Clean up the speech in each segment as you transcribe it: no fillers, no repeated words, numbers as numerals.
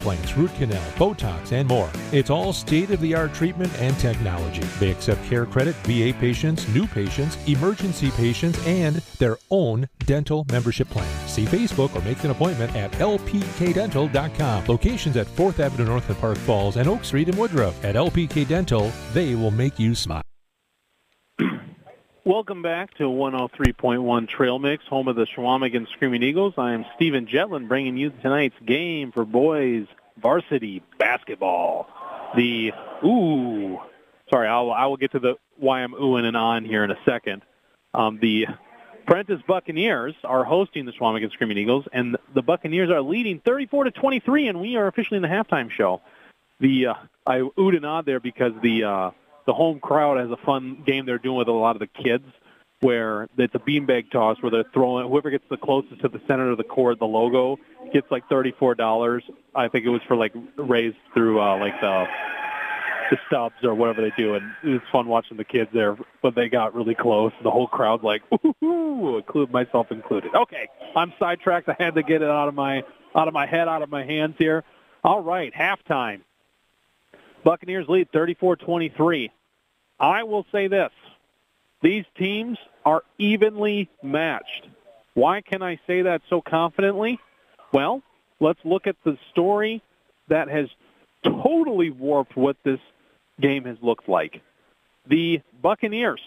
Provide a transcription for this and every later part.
Implants, root canal, Botox, and more. It's all state-of-the-art treatment and technology. They accept care credit, VA patients, new patients, emergency patients, and their own dental membership plan. See Facebook or make an appointment at lpkdental.com. Locations at 4th Avenue North in Park Falls and Oak Street in Woodruff. At LPK Dental, they will make you smile. Welcome back to 103.1 Trail Mix, home of the Chequamegon Screaming Eagles. I am Stephen Jetland bringing you tonight's game for boys varsity basketball. I will get to the why I'm oohing and on here in a second. The Prentice Buccaneers are hosting the Chequamegon Screaming Eagles, and the Buccaneers are leading 34-23, and we are officially in the halftime show. I oohed and awed there because the home crowd has a fun game they're doing with a lot of the kids where it's a beanbag toss where they're throwing, whoever gets the closest to the center of the court, the logo, gets like $34. I think it was for like raised through the stubs or whatever they do. And it's fun watching the kids there, but they got really close. The whole crowd's like, ooh, myself included. Okay, I'm sidetracked. I had to get it out of my head, out of my hands here. All right, halftime. Buccaneers lead 34-23. I will say this. These teams are evenly matched. Why can I say that so confidently? Well, let's look at the story that has totally warped what this game has looked like. The Buccaneers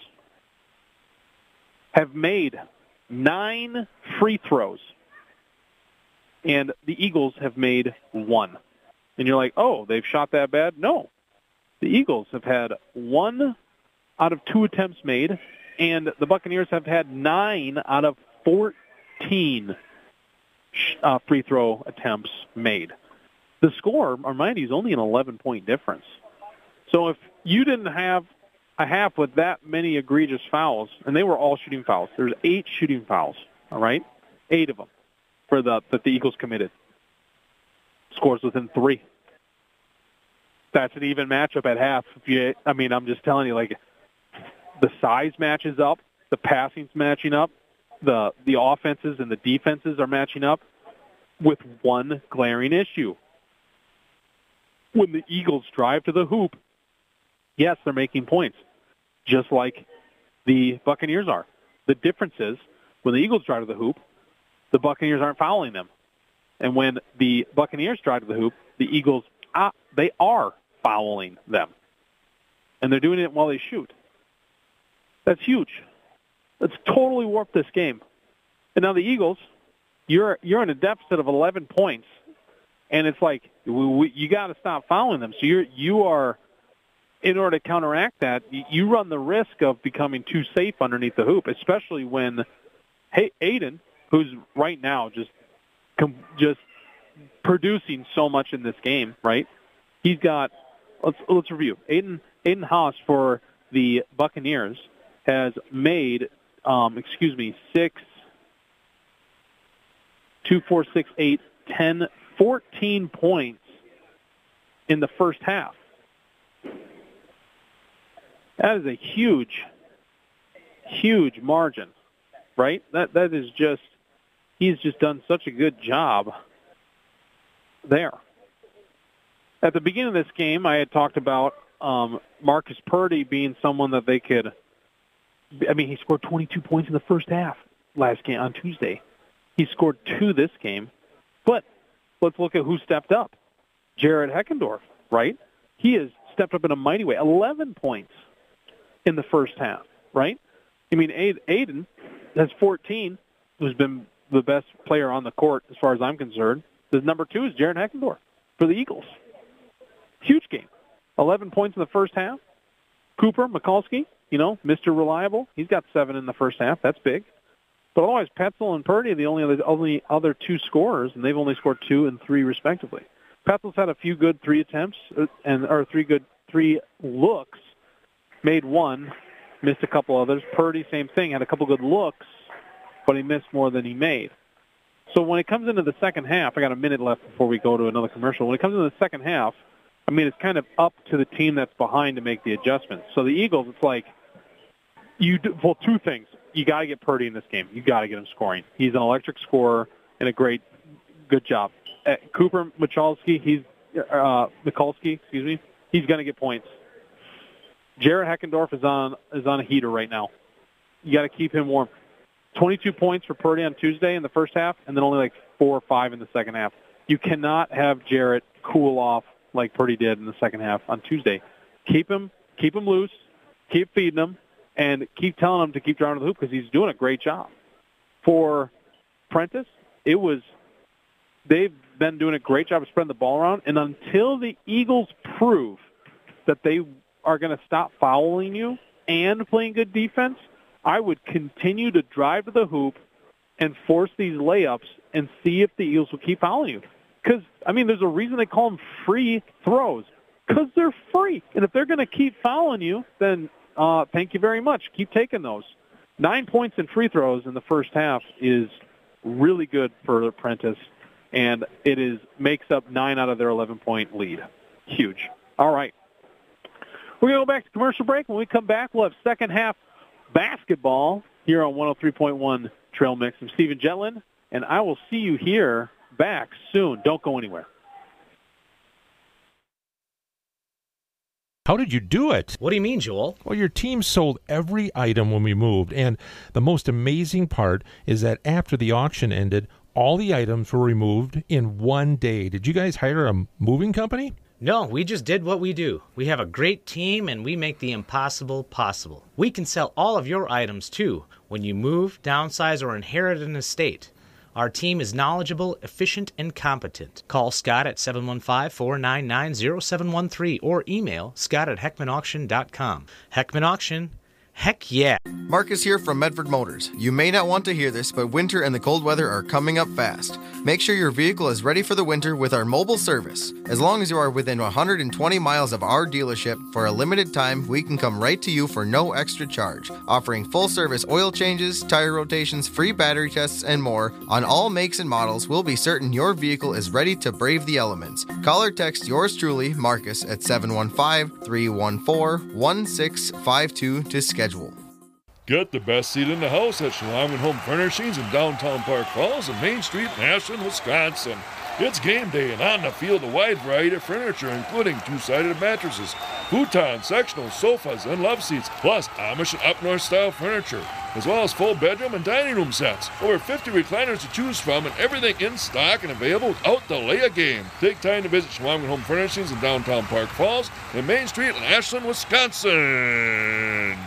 have made 9 free throws, and the Eagles have made 1. And you're like, oh, they've shot that bad? No. The Eagles have had 1 out of 2 attempts made, and the Buccaneers have had 9 out of 14 free throw attempts made. The score, mind you, is only an 11-point difference. So if you didn't have a half with that many egregious fouls, and they were all shooting fouls, there's 8 shooting fouls, all right? 8 of them that the Eagles committed. Scores within 3. That's an even matchup at half. I'm just telling you, like, the size matches up, the passing's matching up, the offenses and the defenses are matching up with one glaring issue. When the Eagles drive to the hoop, yes, they're making points, just like the Buccaneers are. The difference is when the Eagles drive to the hoop, the Buccaneers aren't fouling them. And when the Buccaneers drive to the hoop, the Eagles, they are fouling them. And they're doing it while they shoot. That's huge. That's totally warped this game. And now the Eagles, you're in a deficit of 11 points, and it's like you got to stop fouling them. So you are, in order to counteract that, you run the risk of becoming too safe underneath the hoop, especially when Aiden, who's right now just producing so much in this game, right? He's got, let's review. Aiden Haas for the Buccaneers has made, 14 points in the first half. That is a huge, huge margin, right? That is just, he's just done such a good job there. At the beginning of this game, I had talked about Marcus Purdy being someone that they could, he scored 22 points in the first half last game on Tuesday. He scored 2 this game. But let's look at who stepped up. Jared Heckendorf, right? He has stepped up in a mighty way. 11 points in the first half, right? Aiden has 14, who's been the best player on the court as far as I'm concerned. The number 2 is Jared Heckendorf for the Eagles. Huge game. 11 points in the first half. Cooper Mikulski, Mr. Reliable. He's got 7 in the first half. That's big. But otherwise, Petzel and Purdy are the only other 2 scorers, and they've only scored 2 and 3 respectively. Petzel's had a few good 3 attempts, or 3 looks, made 1, missed a couple others. Purdy, same thing, had a couple good looks, but he missed more than he made. So when it comes into the second half, I got a minute left before we go to another commercial. When it comes into the second half, it's kind of up to the team that's behind to make the adjustments. So the Eagles, it's like, 2 things. You got to get Purdy in this game. You got to get him scoring. He's an electric scorer and a good job. Cooper Mikulski, he's going to get points. Jarrett Heckendorf is on a heater right now. You got to keep him warm. 22 points for Purdy on Tuesday in the first half, and then only like 4 or 5 in the second half. You cannot have Jarrett cool off like Purdy did in the second half on Tuesday. Keep him loose, keep feeding him, and keep telling him to keep driving to the hoop because he's doing a great job. For Prentice, they've been doing a great job of spreading the ball around, and until the Eagles prove that they are going to stop fouling you and playing good defense, I would continue to drive to the hoop and force these layups and see if the Eagles will keep fouling you. Because, there's a reason they call them free throws, because they're free. And if they're going to keep fouling you, then thank you very much. Keep taking those. 9 points in free throws in the first half is really good for Prentice, and it makes up 9 out of their 11-point lead. Huge. All right. We're going to go back to commercial break. When we come back, we'll have second half basketball here on 103.1 Trail Mix. I'm Steven Jetlin, and I will see you here back soon. Don't go anywhere. How did you do it? What do you mean, Joel? Well, your team sold every item when we moved, and the most amazing part is that after the auction ended, all the items were removed in one day. Did you guys hire a moving company? No, we just did what we do. We have a great team, and we make the impossible possible. We can sell all of your items, too, when you move, downsize, or inherit an estate. Our team is knowledgeable, efficient, and competent. Call Scott at 715-499-0713 or email scott@heckmanauction.com. Heckman Auction. Heck yeah. Marcus here from Medford Motors. You may not want to hear this, but winter and the cold weather are coming up fast. Make sure your vehicle is ready for the winter with our mobile service. As long as you are within 120 miles of our dealership, for a limited time, we can come right to you for no extra charge, offering full service oil changes, tire rotations, free battery tests, and more. On all makes and models, we'll be certain your vehicle is ready to brave the elements. Call or text yours truly, Marcus, at 715-314-1652 to schedule. Get the best seat in the house at Schlongen Home Furnishings in downtown Park Falls and Main Street in Ashland, Wisconsin. It's game day, and on the field, a wide variety of furniture, including two-sided mattresses, futons, sectional sofas, and love seats, plus Amish and up-north style furniture, as well as full bedroom and dining room sets. Over 50 recliners to choose from, and everything in stock and available without delay a game. Take time to visit Schlongen Home Furnishings in downtown Park Falls and Main Street in Ashland, Wisconsin.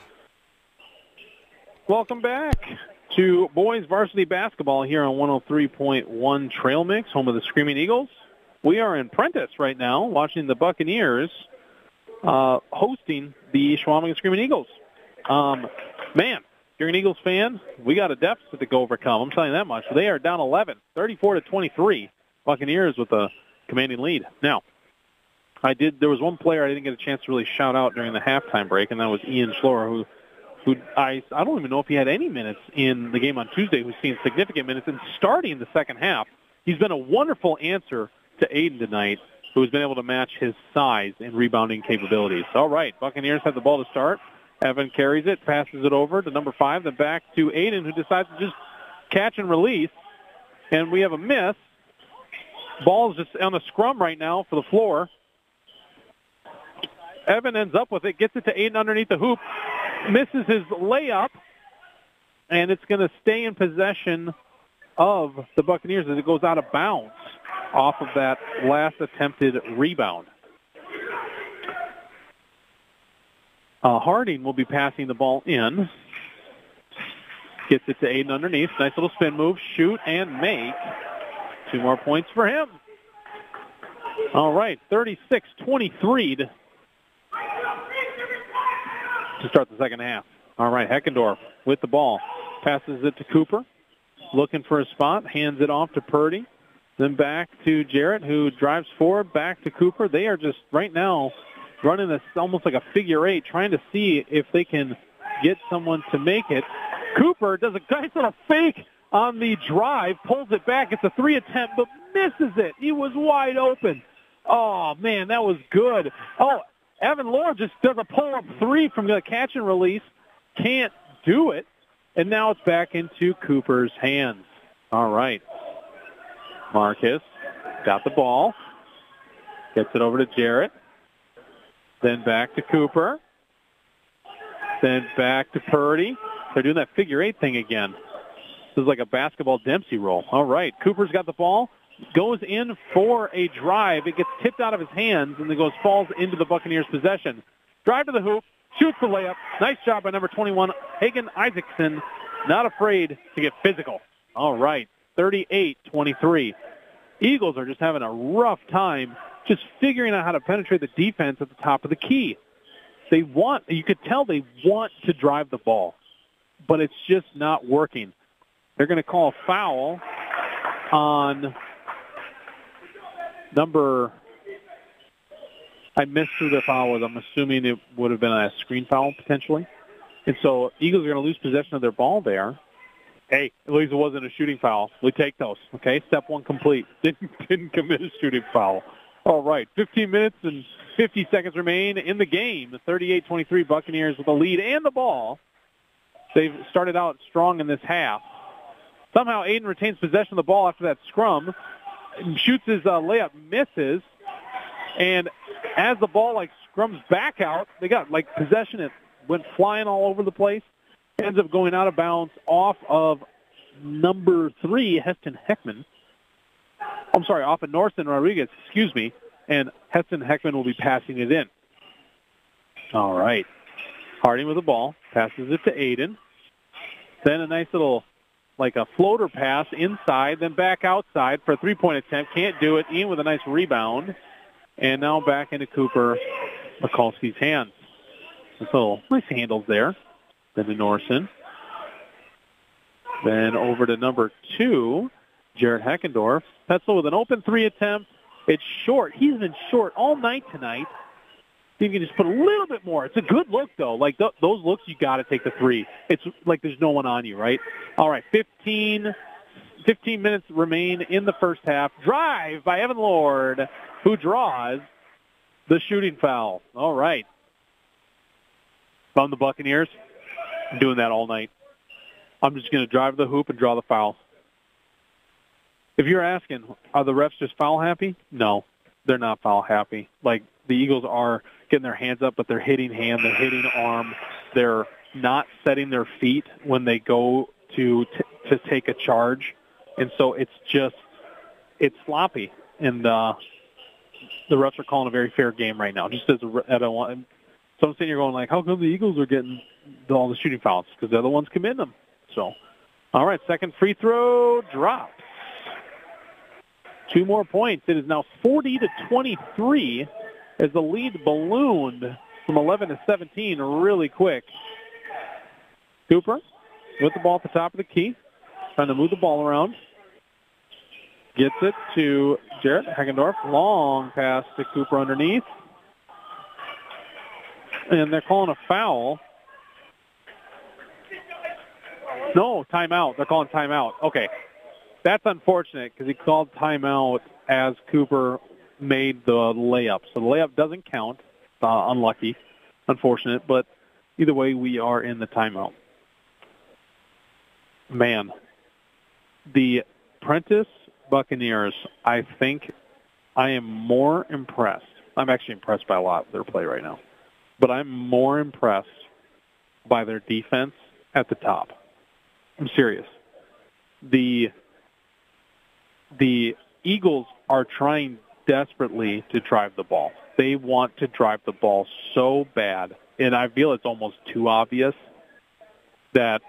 Welcome back to boys varsity basketball here on 103.1 Trail Mix, home of the Screaming Eagles. We are in Prentice right now, watching the Buccaneers hosting the Schwaming Screaming Eagles. Man, if you're an Eagles fan, we got a deficit to go overcome. I'm telling you that much. They are down 11, 34-23. Buccaneers with a commanding lead. Now, there was one player I didn't get a chance to really shout out during the halftime break, and that was Ian Schlorer, who I don't even know if he had any minutes in the game on Tuesday, who's seen significant minutes and starting the second half. He's been a wonderful answer to Aiden tonight, who has been able to match his size and rebounding capabilities. All right, Buccaneers have the ball to start. Evan carries it, passes it over to number 5, then back to Aiden, who decides to just catch and release. And we have a miss. Ball's just on the scrum right now for the floor. Evan ends up with it, gets it to Aiden underneath the hoop, misses his layup, and it's going to stay in possession of the Buccaneers as it goes out of bounds off of that last attempted rebound. Harding will be passing the ball in. Gets it to Aiden underneath. Nice little spin move, shoot, and make. 2 more points for him. All right, 36-23 to start the second half. All right, Heckendorf with the ball. Passes it to Cooper. Looking for a spot. Hands it off to Purdy. Then back to Jarrett, who drives forward. Back to Cooper. They are just right now running this almost like a figure 8, trying to see if they can get someone to make it. Cooper does a nice little fake on the drive. Pulls it back. It's a 3 attempt, but misses it. He was wide open. Oh, man, that was good. Oh, Evan Lohr just does a pull-up 3 from the catch and release. Can't do it. And now it's back into Cooper's hands. All right. Marcus got the ball. Gets it over to Jarrett. Then back to Cooper. Then back to Purdy. They're doing that figure eight thing again. This is like a basketball Dempsey roll. All right, Cooper's got the ball. Goes in for a drive. It gets tipped out of his hands and then falls into the Buccaneers' possession. Drive to the hoop. Shoots the layup. Nice job by number 21, Hagen Isaacson. Not afraid to get physical. All right, 38-23. Eagles are just having a rough time just figuring out how to penetrate the defense at the top of the key. You could tell they want to drive the ball, but it's just not working. They're going to call a foul on I missed who the foul was. I'm assuming it would have been a screen foul potentially. And so Eagles are going to lose possession of their ball there. Hey, at least it wasn't a shooting foul. We take those, okay? Step one complete. Didn't commit a shooting foul. All right, 15 minutes and 50 seconds remain in the game. The 38-23 Buccaneers with the lead and the ball. They've started out strong in this half. Somehow Aiden retains possession of the ball after that scrum. Shoots his layup, misses. And as the ball scrums back out, they got possession. It went flying all over the place. Ends up going out of bounds off of number 3, Heston Heckman. I'm sorry, off of Norton Rodriguez, and Heston Heckman will be passing it in. All right. Harding with the ball, passes it to Aiden. Then a nice little, a floater pass inside, then back outside for a three-point attempt. Can't do it. Ian with a nice rebound. And now back into Cooper Mikulski's hands. So nice handles there. Then to Norson. Then over to number 2, Jared Heckendorf. Petzl with an open 3 attempt. It's short. He's been short all night tonight. See if you can just put a little bit more. It's a good look, though. Those looks, you got to take the 3. It's like there's no one on you, right? All right, 15 minutes remain in the first half. Drive by Evan Lord, who draws the shooting foul. All right. From the Buccaneers, I'm doing that all night. I'm just going to drive the hoop and draw the foul. If you're asking, are the refs just foul happy? No, they're not foul happy. The Eagles are getting their hands up, but they're hitting hand, they're hitting arm. They're not setting their feet when they go to take a charge. And so it's sloppy. And the refs are calling a very fair game right now. Just so I'm sitting here going how come the Eagles are getting all the shooting fouls? Because they're the ones committing them. So, all right, second free throw drops. 2 more points. It is now 40-23 as the lead ballooned from 11 to 17 really quick. Cooper with the ball at the top of the key, trying to move the ball around. Gets it to Jarrett Heckendorf. Long pass to Cooper underneath. And they're calling a foul. No, timeout. They're calling timeout. Okay. That's unfortunate because he called timeout as Cooper made the layup. So the layup doesn't count. Unlucky. Unfortunate. But either way, we are in the timeout. Man, the Prentice Buccaneers, I think I am more impressed. I'm actually impressed by a lot of their play right now. But I'm more impressed by their defense at the top. I'm serious. The Eagles are trying desperately to drive the ball. They want to drive the ball so bad, and I feel it's almost too obvious that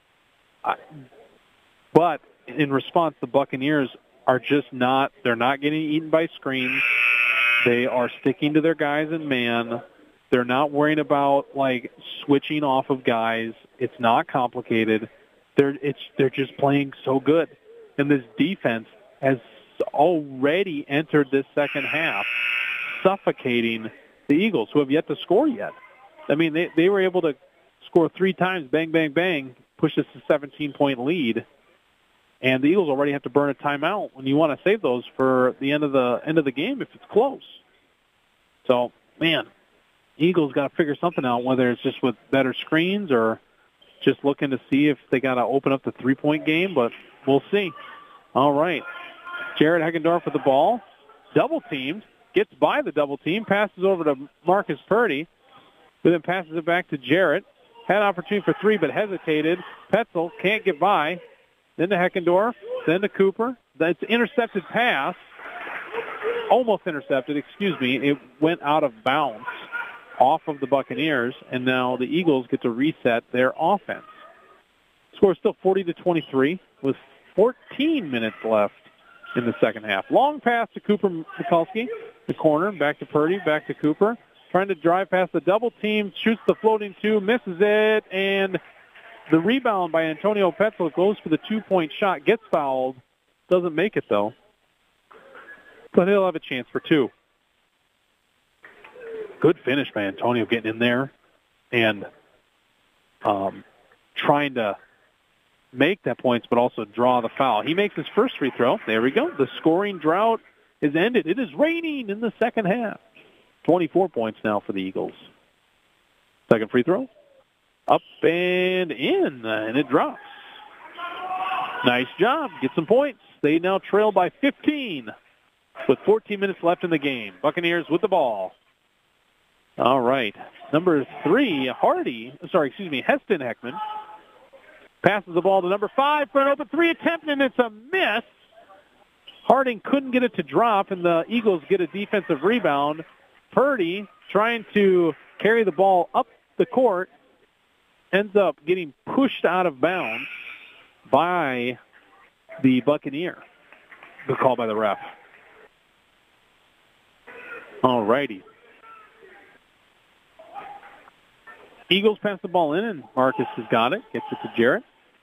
but in response, the Buccaneers are just they're not getting eaten by screens. They are sticking to their guys in man. They're not worrying about switching off of guys. It's not complicated. They're just playing so good. And this defense has already entered this second half, suffocating the Eagles, who have yet to score yet. I mean, they were able to score 3 times, bang, bang, bang, push us to 17-point lead. And the Eagles already have to burn a timeout when you want to save those for the end of the game if it's close. So, man, Eagles got to figure something out, whether it's just with better screens or just looking to see if they got to open up the 3-point game, but we'll see. All right. Jared Heckendorf with the ball. Double teamed. Gets by the double team. Passes over to Marcus Purdy. Who then passes it back to Jarrett. Had an opportunity for three, but hesitated. Petzel can't get by. Then to Heckendorf. Then to Cooper. That's an intercepted pass. Almost intercepted, excuse me. It went out of bounds off of the Buccaneers, and now the Eagles get to reset their offense. Score is still 40-23 with 14 minutes left in the second half. Long pass to Cooper Mikulski, the corner, back to Purdy, back to Cooper. Trying to drive past the double team, shoots the floating two, misses it, and the rebound by Antonio Petzel goes for the two-point shot, gets fouled, doesn't make it though. But he'll have a chance for two. Good finish by Antonio getting in there and trying to make that points, but also draw the foul. He makes his first free throw. There we go. The scoring drought is ended. It is raining in the second half. 24 points now for the Eagles. Second free throw. Up and in, and it drops. Nice job. Get some points. They now trail by 15 with 14 minutes left in the game. Buccaneers with the ball. All right. Number 3, Heston Heckman. Passes the ball to number 5 for an open 3 attempt, and it's a miss. Harding couldn't get it to drop, and the Eagles get a defensive rebound. Purdy, trying to carry the ball up the court, ends up getting pushed out of bounds by the Buccaneer. Good call by the ref. All righty. Eagles pass the ball in, and Marcus has got it. Gets it to Jarrett.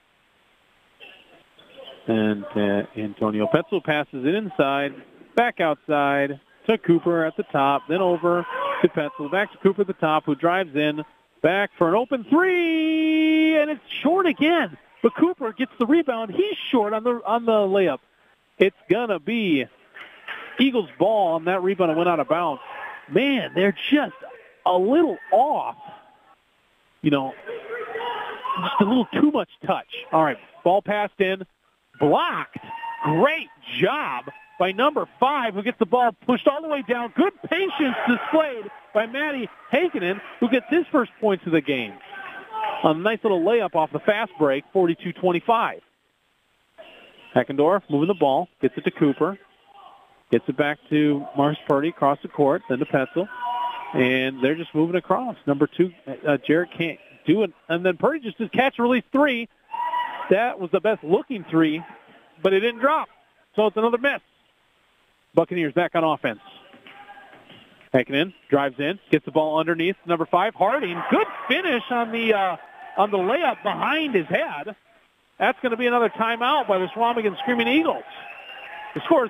And Antonio Petzel passes it inside, back outside to Cooper at the top, then over to Petzel, back to Cooper at the top, who drives in, back for an open 3, and it's short again. But Cooper gets the rebound. He's short on the layup. It's going to be Eagles ball on that rebound that went out of bounds. Man, they're just a little off. Just a little too much touch. All right, ball passed in, blocked. Great job by number 5, who gets the ball pushed all the way down. Good patience displayed by Matty Heikkinen, who gets his first points of the game. A nice little layup off the fast break, 42-25. Heckendorf moving the ball, gets it to Cooper, gets it back to Marcus Purdy across the court, then to Petzel. And they're just moving across. Number 2, Jarrett can't do it. And then Purdy just does catch-release 3. That was the best-looking 3, but it didn't drop. So it's another miss. Buccaneers back on offense. Heikkinen drives in, gets the ball underneath. Number 5, Harding. Good finish on the layup behind his head. That's going to be another timeout by the Swamigan Screaming Eagles. The score is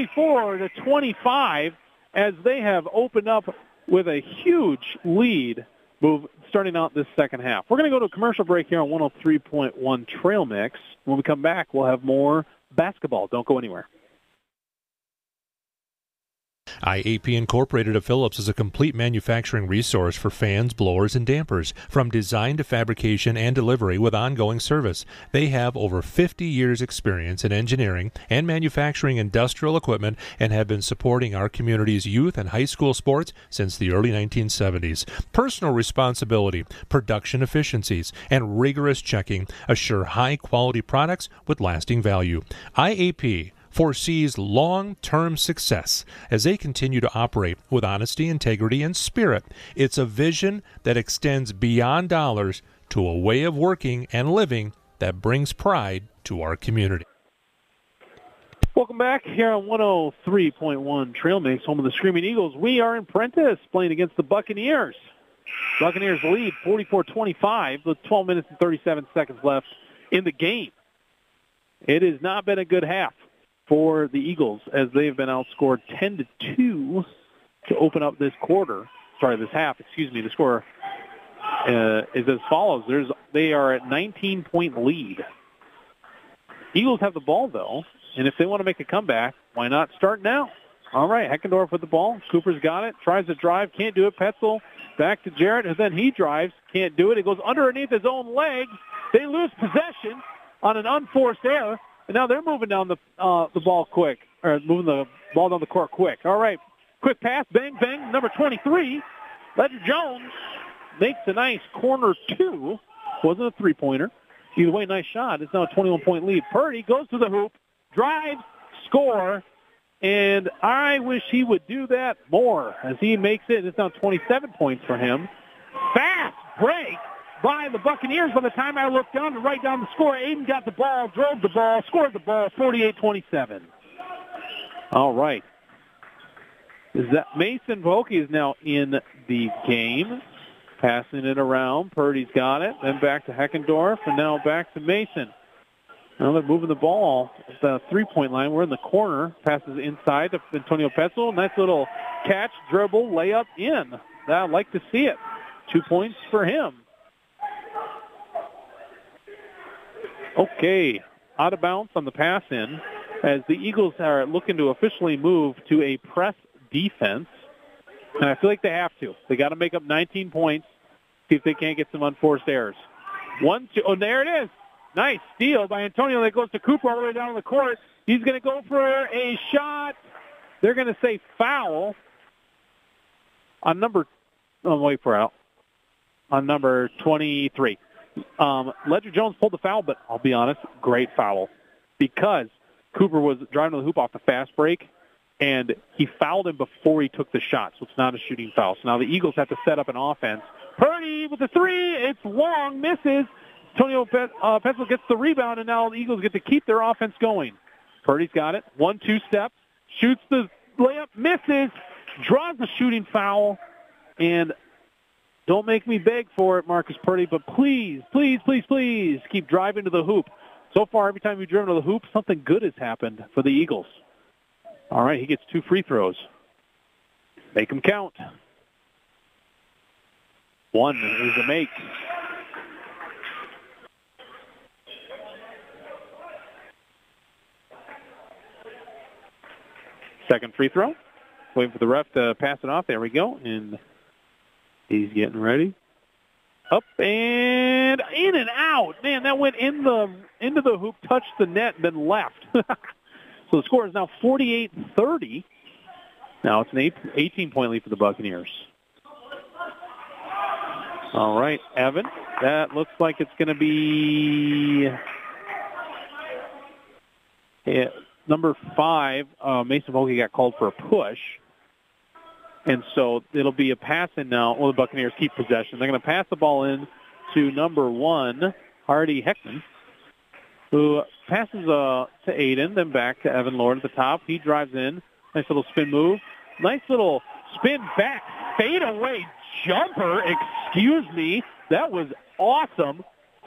44-25 as they have opened up with a huge lead starting out this second half. We're going to go to a commercial break here on 103.1 Trail Mix. When we come back, we'll have more basketball. Don't go anywhere. IAP Incorporated of Phillips is a complete manufacturing resource for fans, blowers, and dampers, from design to fabrication and delivery with ongoing service. They have over 50 years' experience in engineering and manufacturing industrial equipment and have been supporting our community's youth and high school sports since the early 1970s. Personal responsibility, production efficiencies, and rigorous checking assure high-quality products with lasting value. IAP foresees long-term success as they continue to operate with honesty, integrity, and spirit. It's a vision that extends beyond dollars to a way of working and living that brings pride to our community. Welcome back here on 103.1 Trail Mix, home of the Screaming Eagles. We are in Prentice playing against the Buccaneers. Buccaneers lead 44-25 with 12 minutes and 37 seconds left in the game. It has not been a good half for the Eagles as they've been outscored 10-2 to open up this half. The score is as follows. They are at 19-point lead. Eagles have the ball, though, and if they want to make a comeback, why not start now? All right, Heckendorf with the ball. Cooper's got it, tries to drive, can't do it. Petzel back to Jarrett, and then he drives, can't do it. It goes underneath his own leg. They lose possession on an unforced error. And now they're moving down the ball quick. moving the ball down the court quick. All right, quick pass, bang, bang. Number 23, Ledger Jones makes a nice corner two. Wasn't a three-pointer. Either way, nice shot. It's now a 21-point lead. Purdy goes to the hoop, drives, score, and I wish he would do that more as he makes it. It's now 27 points for him. Fast break by the Buccaneers. By the time I looked down to write down the score, Aiden got the ball, drove the ball, scored the ball, 48-27. All right. Is that Mason Volke is now in the game, passing it around. Purdy's got it. Then back to Heckendorf, and now back to Mason. Now they're moving the ball at the three-point line. We're in the corner. Passes inside to Antonio Petzl. Nice little catch, dribble, layup in. I'd like to see it. 2 points for him. Okay, out of bounds on the pass in as the Eagles are looking to officially move to a press defense. And I feel like they have to. They got to make up 19 points, see if they can't get some unforced errors. 1, 2, oh, there it is. Nice steal by Antonio that goes to Cooper all the way down the court. He's going to go for a shot. They're going to say foul on number 23. Ledger Jones pulled the foul, but I'll be honest, great foul. Because Cooper was driving to the hoop off the fast break, and he fouled him before he took the shot, so it's not a shooting foul. So now the Eagles have to set up an offense. Purdy with the three. It's long, misses. Antonio Petzl gets the rebound, and now the Eagles get to keep their offense going. Purdy's got it. 1-2 steps. Shoots the layup, misses, draws the shooting foul, and don't make me beg for it, Marcus Purdy, but please, please, please, please keep driving to the hoop. So far, every time you've driven to the hoop, something good has happened for the Eagles. All right, he gets 2 free throws. Make them count. 1 is a make. Second free throw. Waiting for the ref to pass it off. There we go. And he's getting ready. Up and in and out. Man, that went into the hoop, touched the net, and then left. So the score is now 48-30. Now it's an 18-point lead for the Buccaneers. All right, Evan. That looks like it's going to be number 5. Mason Volke got called for a push. And so it'll be a pass in now. Well, the Buccaneers keep possession. They're going to pass the ball in to number 1, Hardy Heckman, who passes to Aiden, then back to Evan Lord at the top. He drives in. Nice little spin move. Nice little spin back. Fadeaway jumper. Excuse me. That was awesome.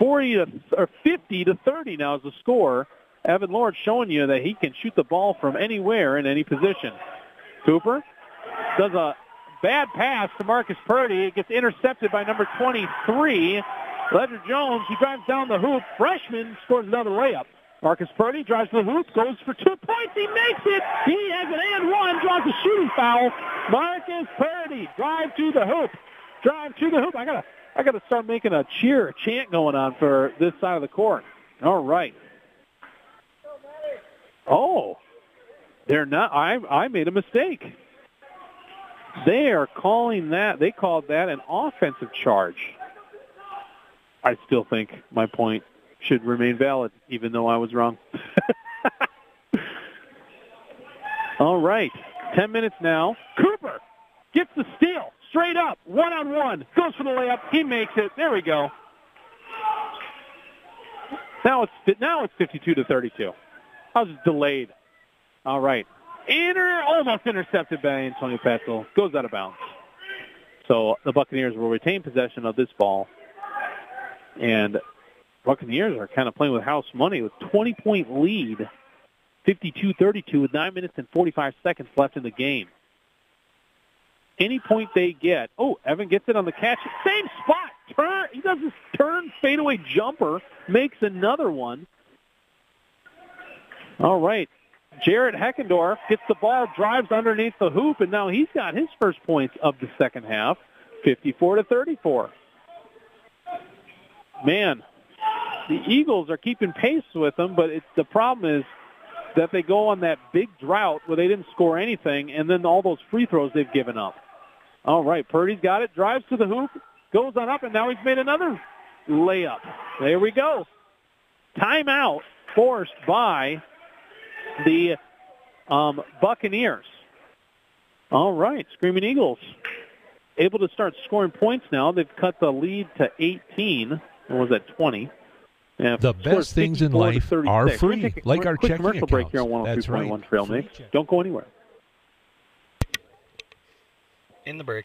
50-30 now is the score. Evan Lord showing you that he can shoot the ball from anywhere in any position. Cooper does a bad pass to Marcus Purdy. It gets intercepted by number 23, Ledger Jones. He drives down the hoop. Freshman scores another layup. Marcus Purdy drives to the hoop, goes for 2 points. He makes it. He has an and one, draws a shooting foul. Marcus Purdy, drive to the hoop. Drive to the hoop. I gotta start making a chant going on for this side of the court. All right. Oh, they're not. I made a mistake. They are calling that. They called that an offensive charge. I still think my point should remain valid, even though I was wrong. All right. 10 minutes now. Cooper gets the steal. Straight up. 1-on-1. Goes for the layup. He makes it. There we go. Now it's 52-32. I was delayed. All right. Almost intercepted by Antonio Petzl. Goes out of bounds. So the Buccaneers will retain possession of this ball. And Buccaneers are kind of playing with house money with 20-point lead, 52-32 with 9 minutes and 45 seconds left in the game. Any point they get. Oh, Evan gets it on the catch. Same spot. He does this turn fadeaway jumper. Makes another one. All right. Jared Heckendorf gets the ball, drives underneath the hoop, and now he's got his first points of the second half, 54-34. Man, the Eagles are keeping pace with them, but the problem is that they go on that big drought where they didn't score anything, and then all those free throws they've given up. All right, Purdy's got it, drives to the hoop, goes on up, and now he's made another layup. There we go. Timeout forced by the Buccaneers. All right, Screaming Eagles able to start scoring points now. They've cut the lead to 18. Or was that 20? Yeah, the best things in life are free, like our checking commercial accounts. Break here on 103.1 Trail Mix. Don't go anywhere. In the break.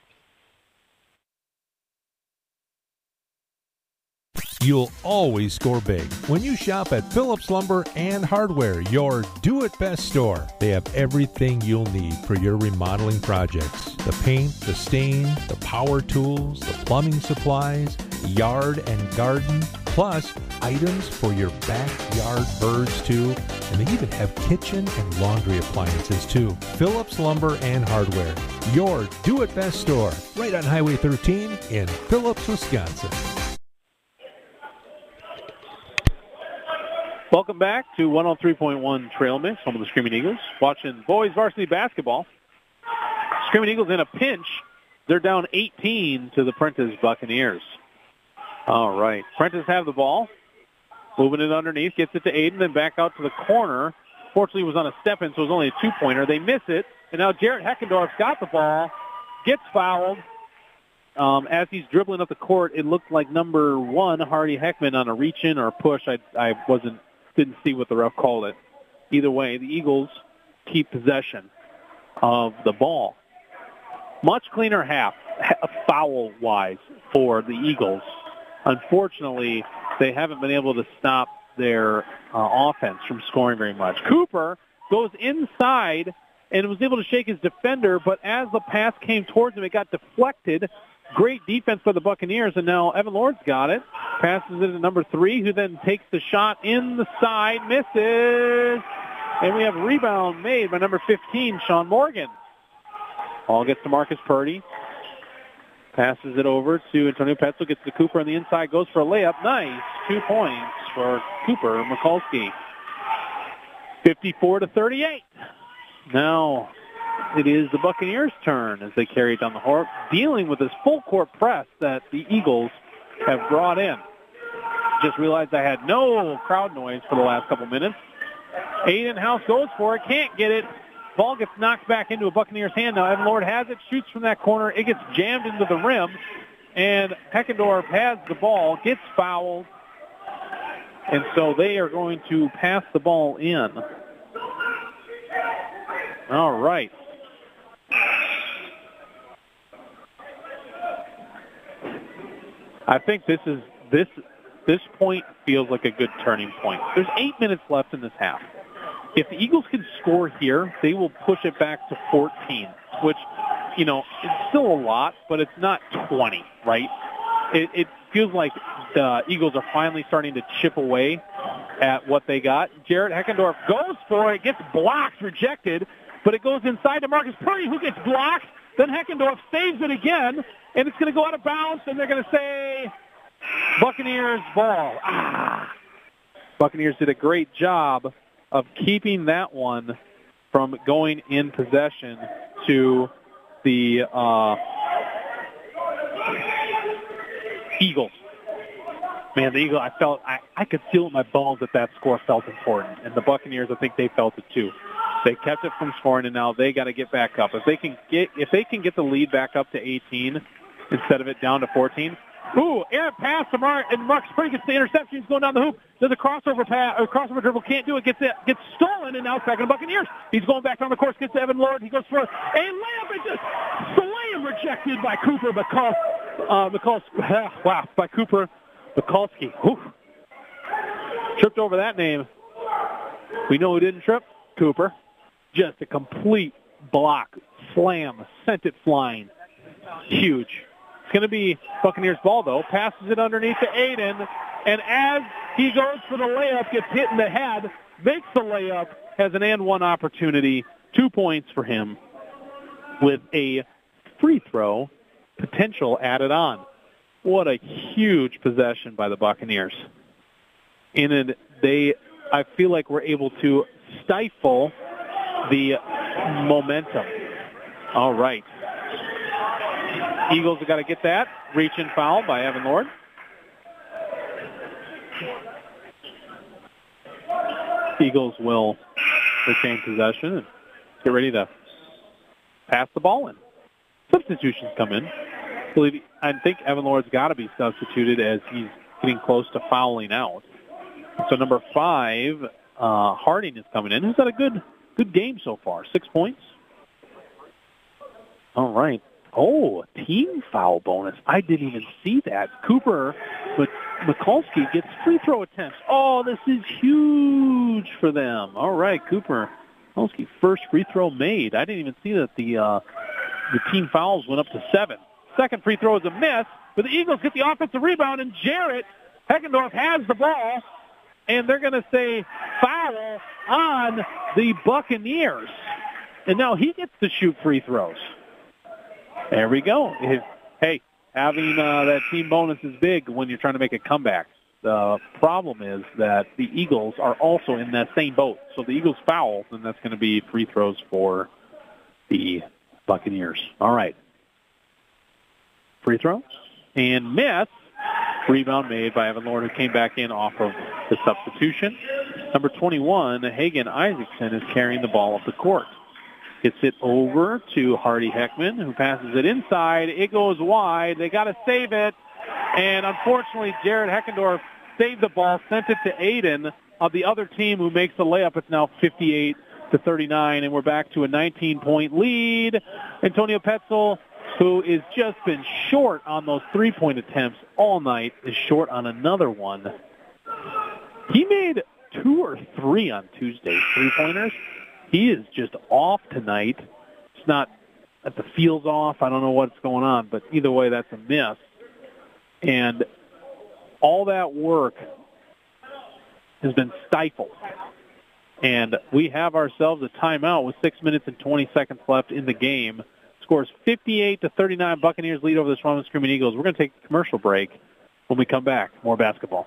You'll always score big when you shop at Phillips Lumber and Hardware, your do-it-best store. They have everything you'll need for your remodeling projects. The paint, the stain, the power tools, the plumbing supplies, yard and garden, plus items for your backyard birds too. And they even have kitchen and laundry appliances too. Phillips Lumber and Hardware, your do-it-best store, right on Highway 13 in Phillips, Wisconsin. Welcome back to 103.1 Trail Mix, home of the Screaming Eagles. Watching boys varsity basketball. Screaming Eagles in a pinch. They're down 18 to the Prentice Buccaneers. All right. Prentice have the ball. Moving it underneath. Gets it to Aiden, then back out to the corner. Fortunately, it was on a step-in, so it was only a two-pointer. They miss it. And now Jarrett Heckendorf's got the ball. Gets fouled. As he's dribbling up the court, it looked like number 1, Hardy Heckman, on a reach-in or a push. I didn't see what the ref called it. Either way, the Eagles keep possession of the ball. Much cleaner half, foul-wise, for the Eagles. Unfortunately, they haven't been able to stop their offense from scoring very much. Cooper goes inside and was able to shake his defender, but as the pass came towards him, it got deflected. Great defense by the Buccaneers, and now Evan Lord's got it. Passes it to number 3, who then takes the shot in the side, misses. And we have a rebound made by number 15, Sean Morgan. Ball gets to Marcus Purdy. Passes it over to Antonio Petzel, gets to Cooper on the inside, goes for a layup. Nice. 2 points for Cooper Mikulski. 54-38. Now it is the Buccaneers' turn as they carry it down the court, dealing with this full-court press that the Eagles have brought in. Just realized I had no crowd noise for the last couple minutes. Aiden House goes for it, can't get it. Ball gets knocked back into a Buccaneers' hand. Now Evan Lord has it, shoots from that corner. It gets jammed into the rim, and Heckendorf has the ball, gets fouled, and so they are going to pass the ball in. All right. I think this point feels like a good turning point. There's 8 minutes left in this half. If the Eagles can score here, they will push it back to 14, which, it's still a lot, but it's not 20, right? It feels like the Eagles are finally starting to chip away at what they got. Jarrett Heckendorf goes for it, gets blocked, rejected, but it goes inside to Marcus Purdy, who gets blocked. Then Heckendorf saves it again, and it's going to go out of bounds, and they're going to say Buccaneers ball. Buccaneers did a great job of keeping that one from going in possession to the Eagles. Man, the Eagles, I could feel it in my bones that score felt important. And the Buccaneers, I think they felt it too. They kept it from scoring, and now they got to get back up. If they can get the lead back up to 18 instead of it down to 14. Ooh, errant pass to Marcus Purdy gets the interception. He's going down the hoop. Does a crossover pass, or crossover dribble, can't do it. Gets stolen, and now it's back in the Buccaneers. He's going back down the course, gets to Evan Lord. He goes for a layup, and just slam rejected by Cooper by Cooper Mikulski. Tripped over that name. We know who didn't trip. Cooper. Just a complete block, slam, sent it flying. Huge. It's going to be Buccaneers ball, though. Passes it underneath to Aiden, and as he goes for the layup, gets hit in the head, makes the layup, has an and one opportunity. 2 points for him with a free throw potential added on. What a huge possession by the Buccaneers. I feel like we're able to stifle the momentum. All right. Eagles have got to get that. Reach and foul by Evan Lord. Eagles will retain possession and get ready to pass the ball in. Substitutions come in. I think Evan Lord's got to be substituted as he's getting close to fouling out. So number 5, Harding is coming in. Who's had a good game so far. 6 points. All right. Oh, team foul bonus. I didn't even see that. Cooper, but Mikulski gets free throw attempts. Oh, this is huge for them. All right, Cooper. Mikulski, first free throw made. I didn't even see that the team fouls went up to 7. Second free throw is a miss, but the Eagles get the offensive rebound, and Jarrett Heckendorf has the ball, and they're going to say foul on the Buccaneers. And now he gets to shoot free throws. There we go. Hey, having that team bonus is big when you're trying to make a comeback. The problem is that the Eagles are also in that same boat. So the Eagles foul, and that's going to be free throws for the Buccaneers. All right. Free throw and miss. Rebound made by Evan Lord, who came back in off of the substitution. Number 21, Hagen Isaacson, is carrying the ball up the court. Gets it over to Hardy Heckman, who passes it inside. It goes wide. They got to save it. And unfortunately, Jared Heckendorf saved the ball, sent it to Aiden of the other team, who makes the layup. It's now 58-39, and we're back to a 19-point lead. Antonio Petzel, who has just been short on those three-point attempts all night, is short on another one. He made 2 or 3 on Tuesday, three-pointers. He is just off tonight. It's not that the field's off. I don't know what's going on, but either way, that's a miss. And all that work has been stifled. And we have ourselves a timeout with 6 minutes and 20 seconds left in the game. Scores 58-39. Buccaneers lead over the Swanman Screaming Eagles. We're going to take a commercial break. When we come back, more basketball.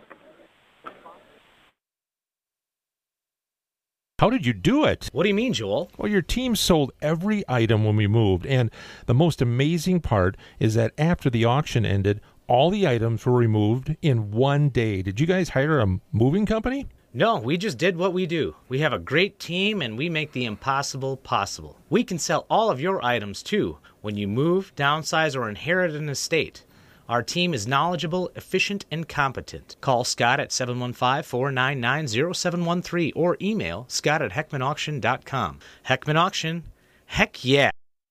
How did you do it? What do you mean, Joel? Well, your team sold every item when we moved, and the most amazing part is that after the auction ended, all the items were removed in one day. Did you guys hire a moving company? No, we just did what we do. We have a great team, and we make the impossible possible. We can sell all of your items, too, when you move, downsize, or inherit an estate. Our team is knowledgeable, efficient, and competent. Call Scott at 715-499-0713 or email scott@heckmanauction.com. Heckman Auction, heck yeah.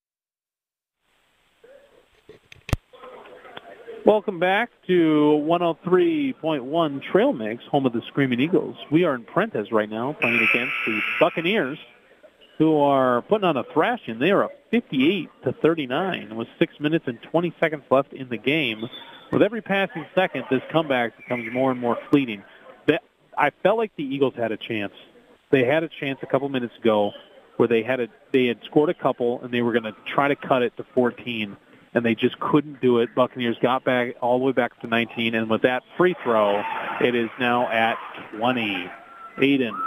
Welcome back to 103.1 Trail Mix, home of the Screaming Eagles. We are in Prentice right now playing against the Buccaneers, who are putting on a thrashing. They are up 58-39 with 6 minutes and 20 seconds left in the game. With every passing second, this comeback becomes more and more fleeting. I felt like the Eagles had a chance. They had a chance a couple minutes ago where they had scored a couple, and they were going to try to cut it to 14, and they just couldn't do it. Buccaneers got back all the way back to 19, and with that free throw, it is now at 20. Aiden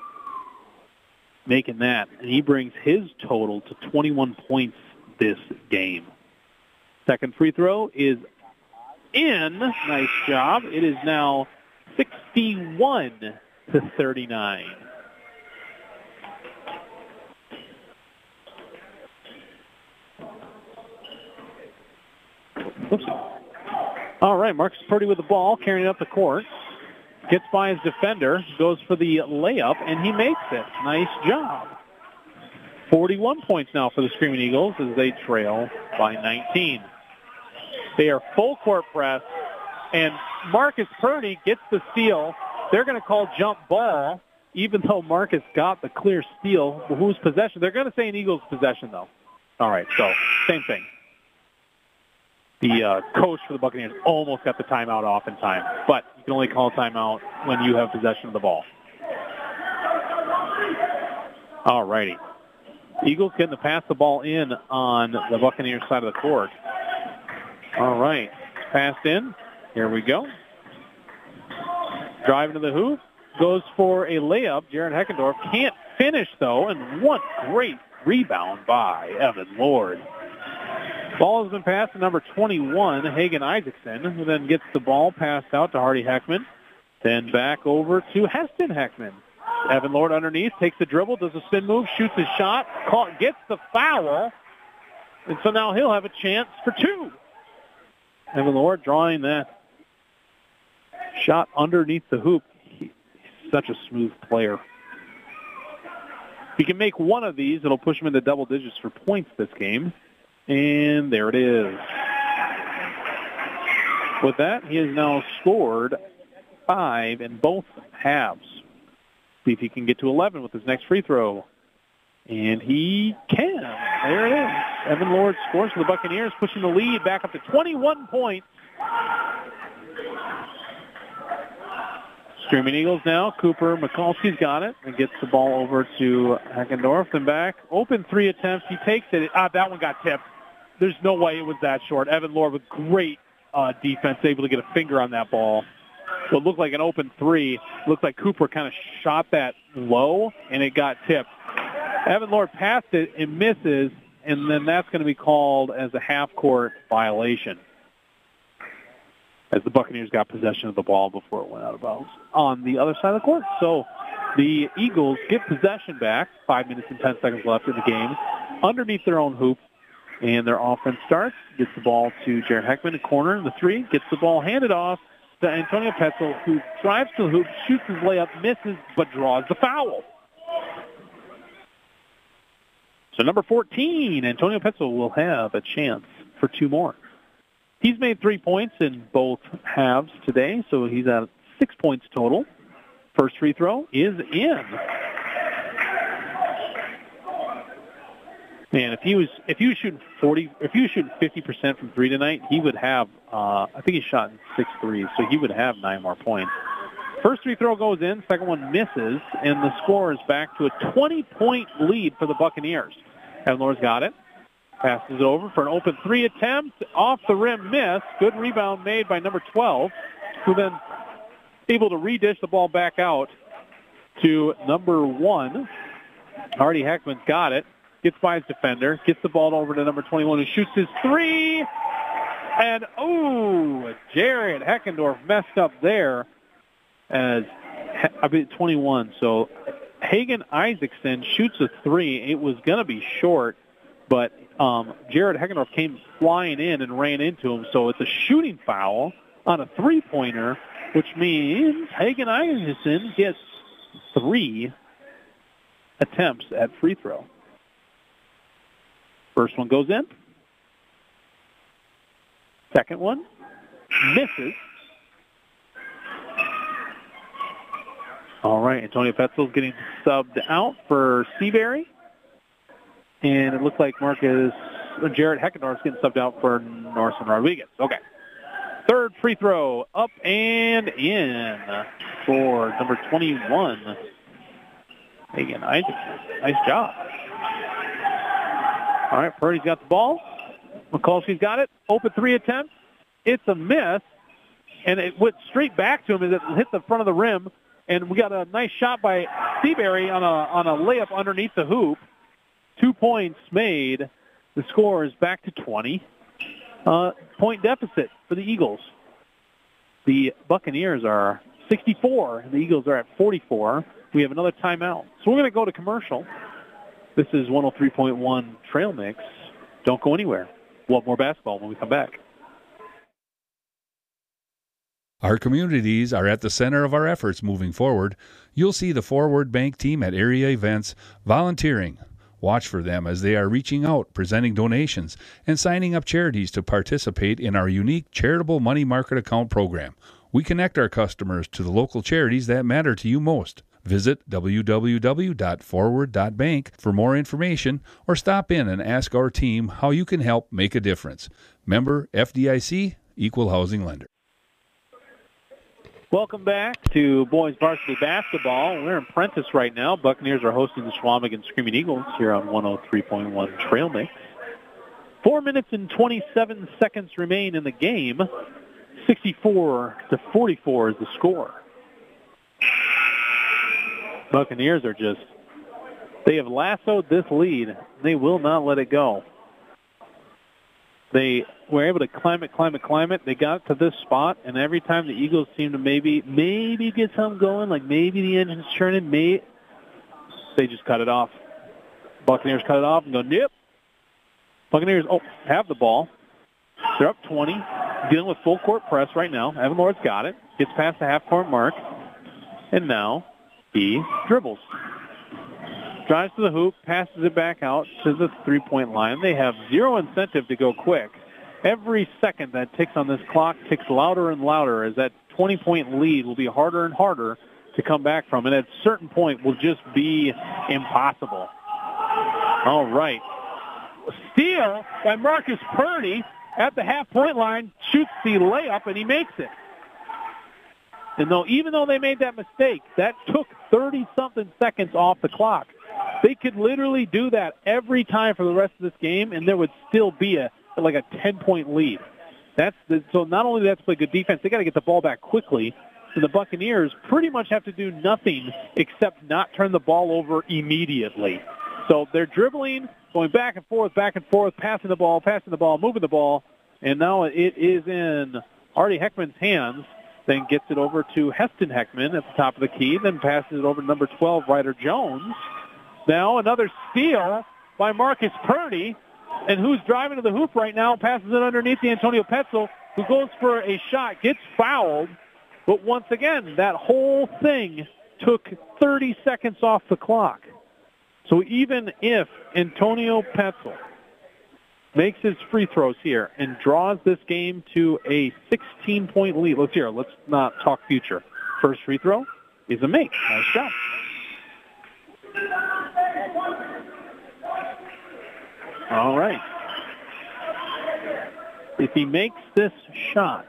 making that, and he brings his total to 21 points this game. Second free throw is in. Nice job. It is now 61-39. Oops. All right, Marcus Purdy with the ball, carrying up the court. Gets by his defender, goes for the layup, and he makes it. Nice job. 41 points now for the Screaming Eagles as they trail by 19. They are full court press, and Marcus Purdy gets the steal. They're going to call jump ball, even though Marcus got the clear steal. Whose possession? They're going to say an Eagles possession, though. All right, so same thing. The coach for the Buccaneers almost got the timeout off in time, but you can only call a timeout when you have possession of the ball. All righty. Eagles getting to pass the ball in on the Buccaneers side of the court. All right. Passed in. Here we go. Driving to the hoop. Goes for a layup. Jared Heckendorf can't finish, though, and what great rebound by Evan Lord. Ball has been passed to number 21, Hagen Isaacson, who then gets the ball passed out to Hardy Heckman. Then back over to Heston Heckman. Evan Lord underneath, takes the dribble, does a spin move, shoots his shot, gets the foul, and so now he'll have a chance for two. Evan Lord drawing that shot underneath the hoop. He's such a smooth player. If he can make one of these, it'll push him into double digits for points this game. And there it is. With that, he has now scored 5 in both halves. See if he can get to 11 with his next free throw. And he can. There it is. Evan Lord scores for the Buccaneers, pushing the lead back up to 21 points. Screaming Eagles now. Cooper Mikulski's got it and gets the ball over to Heckendorf. Then back. Open 3 attempts. He takes it. That one got tipped. There's no way it was that short. Evan Lord with great defense, able to get a finger on that ball. So it looked like an open 3. Looked like Cooper kind of shot that low, and it got tipped. Evan Lord passed it and misses, and then that's going to be called as a half-court violation, as the Buccaneers got possession of the ball before it went out of bounds on the other side of the court. So the Eagles get possession back, 5 minutes and 10 seconds left in the game, underneath their own hoop, and their offense starts, gets the ball to Jared Heckman, a corner in the 3, gets the ball handed off to Antonio Petzel, who drives to the hoop, shoots his layup, misses, but draws the foul. So number 14, Antonio Petzel, will have a chance for 2 more. He's made 3 points in both halves today, so he's at 6 points total. First free throw is in. Man, if he was shooting 50% from 3 tonight, he would have. I think he shot 6 threes, so he would have 9 more points. First free throw goes in, second one misses, and the score is back to a 20-point lead for the Buccaneers. Evan Lord's got it. Passes it over for an open 3 attempt. Off the rim miss. Good rebound made by number 12, who then able to redish the ball back out to number 1. Hardy Heckman's got it. Gets by his defender. Gets the ball over to number 21, who shoots his 3. And, Jared Heckendorf messed up there as 21. So Hagen Isaacson shoots a 3. It was going to be short, but Jared Heckendorf came flying in and ran into him. So it's a shooting foul on a 3-pointer, which means Hagen Isaacson gets 3 attempts at free throw. First one goes in. Second one misses. All right, Antonio Petzel's getting subbed out for Seabury. And it looks like Jared Heckendorf's getting subbed out for Norson Rodriguez. Okay. Third free throw, up and in for number 21. Hagen Isaacson. Nice job. All right, Purdy's got the ball. Mikulski's got it. Open 3 attempt. It's a miss, and it went straight back to him as it hit the front of the rim. And we got a nice shot by Seabury on a layup underneath the hoop. 2 points made. The score is back to 20. Point deficit for the Eagles. The Buccaneers are 64, and the Eagles are at 44. We have another timeout. So we're going to go to commercial. This is 103.1 Trail Mix. Don't go anywhere. We'll have more basketball when we come back. Our communities are at the center of our efforts moving forward. You'll see the Forward Bank team at area events volunteering. Watch for them as they are reaching out, presenting donations, and signing up charities to participate in our unique charitable money market account program. We connect our customers to the local charities that matter to you most. Visit www.forward.bank for more information or stop in and ask our team how you can help make a difference. Member FDIC, Equal Housing Lender. Welcome back to boys varsity basketball. We're in Prentice right now. Buccaneers are hosting the Chequamegon Screaming Eagles here on 103.1 Trail Mix. 4 minutes and 27 seconds remain in the game. 64-44 is the score. Buccaneers are just They have lassoed this lead. They will not let it go. They were able to climb it. They got to this spot, and every time the Eagles seem to maybe get something going, like maybe the engine's churning, they just cut it off. Buccaneers cut it off and go, nope. Buccaneers have the ball. They're up 20, dealing with full court press right now. Evan Lord's got it. Gets past the half-court mark, and now he dribbles. Drives to the hoop, passes it back out to the three-point line. They have zero incentive to go quick. Every second that ticks on this clock ticks louder and louder as that 20-point lead will be harder and harder to come back from, and at a certain point will just be impossible. All right. Steal by Marcus Purdy at the half-point line, shoots the layup, and he makes it. And even though they made that mistake, that took 30-something seconds off the clock. They could literally do that every time for the rest of this game, and there would still be a 10-point lead. So not only do they have to play good defense, they got to get the ball back quickly. And the Buccaneers pretty much have to do nothing except not turn the ball over immediately. So they're dribbling, going back and forth, passing the ball, moving the ball, and now it is in Hardy Heckman's hands. Then gets it over to Heston Heckman at the top of the key, then passes it over to number 12, Ryder Jones. Now another steal by Marcus Purdy. And who's driving to the hoop right now, passes it underneath the Antonio Petzl, who goes for a shot, gets fouled. But once again, that whole thing took 30 seconds off the clock. So even if Antonio Petzl makes his free throws here and draws this game to a 16-point lead, let's not talk future. First free throw is a make. Nice shot. All right. If he makes this shot,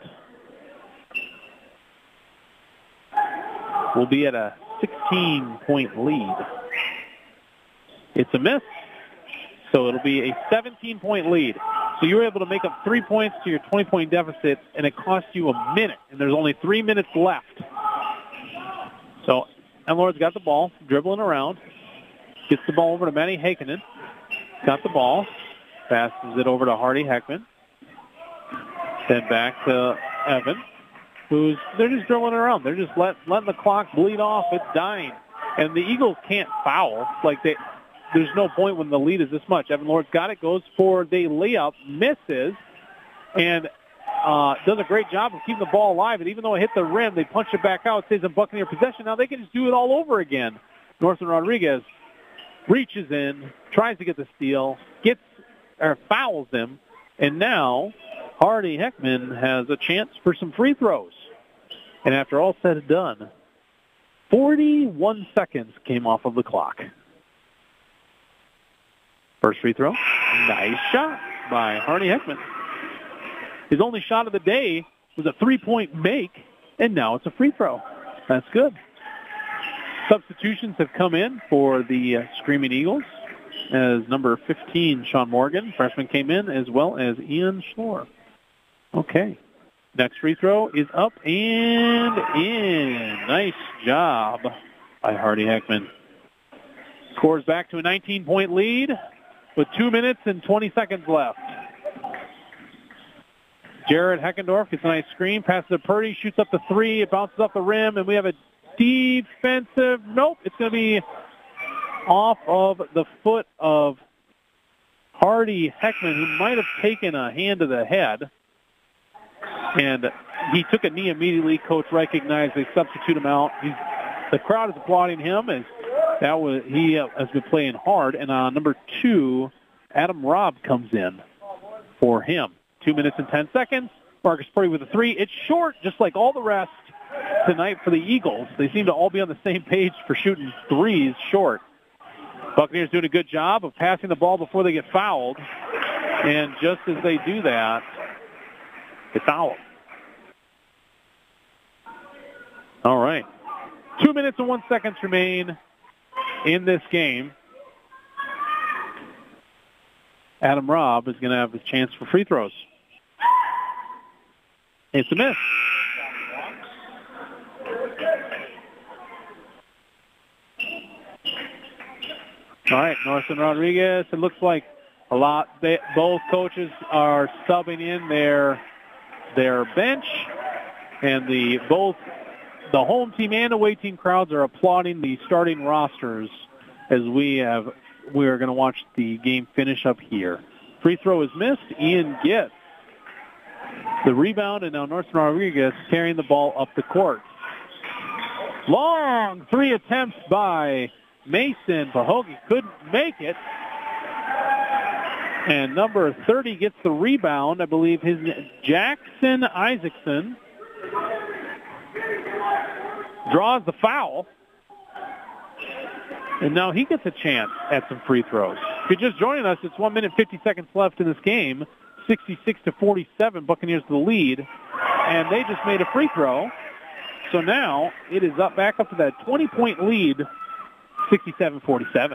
we'll be at a 16-point lead. It's a miss, so it'll be a 17-point lead. So you were able to make up 3 points to your 20-point deficit, and it cost you a minute, and there's only 3 minutes left. So Lord's got the ball, dribbling around, gets the ball over to Manny Heikkinen. Got the ball, passes it over to Hardy Heckman. Then back to Evan, they're just dribbling around. They're just letting the clock bleed off. It's dying. And the Eagles can't foul. There's no point when the lead is this much. Evan Lord's got it, goes for the layup, misses, and does a great job of keeping the ball alive. And even though it hit the rim, they punch it back out, stays in Buccaneer possession. Now they can just do it all over again. Northern Rodriguez reaches in, tries to get the steal, fouls him, and now Hardy Heckman has a chance for some free throws. And after all said and done, 41 seconds came off of the clock. First free throw, nice shot by Hardy Heckman. His only shot of the day was a three-point make, and now it's a free throw. That's good. Substitutions have come in for the Screaming Eagles, as number 15, Sean Morgan, freshman, came in, as well as Ian Schloor. Okay. Next free throw is up and in. Nice job by Hardy Heckman. Scores back to a 19-point lead with 2 minutes and 20 seconds left. Jared Heckendorf gets a nice screen, passes to Purdy, shoots up the three, it bounces off the rim, and we have a defensive, it's going to be off of the foot of Hardy Heckman, who might have taken a hand to the head. And he took a knee immediately. Coach recognized, they substitute him out. The crowd is applauding him as he has been playing hard. And number 2, Adam Robb comes in for him. 2 minutes and 10 seconds. Marcus Purdy with a three. It's short, just like all the rest tonight for the Eagles. They seem to all be on the same page for shooting threes short. Buccaneers doing a good job of passing the ball before they get fouled. And just as they do that, they foul. All right. 2 minutes and 1 second remain in this game. Adam Robb is going to have a chance for free throws. It's a miss. All right, Norton Rodriguez, it looks like both coaches are subbing in their bench, and both the home team and away team crowds are applauding the starting rosters as we are going to watch the game finish up here. Free throw is missed. Ian gets the rebound, and now Norton Rodriguez carrying the ball up the court. Long 3 attempts by Mason. Pahokee couldn't make it. And number 30 gets the rebound. I believe his Jackson Isaacson draws the foul. And now he gets a chance at some free throws. If you're just joining us, it's 1 minute 50 seconds left in this game. 66-47, Buccaneers the lead. And they just made a free throw. So now it is back up to that 20-point lead, 67-47.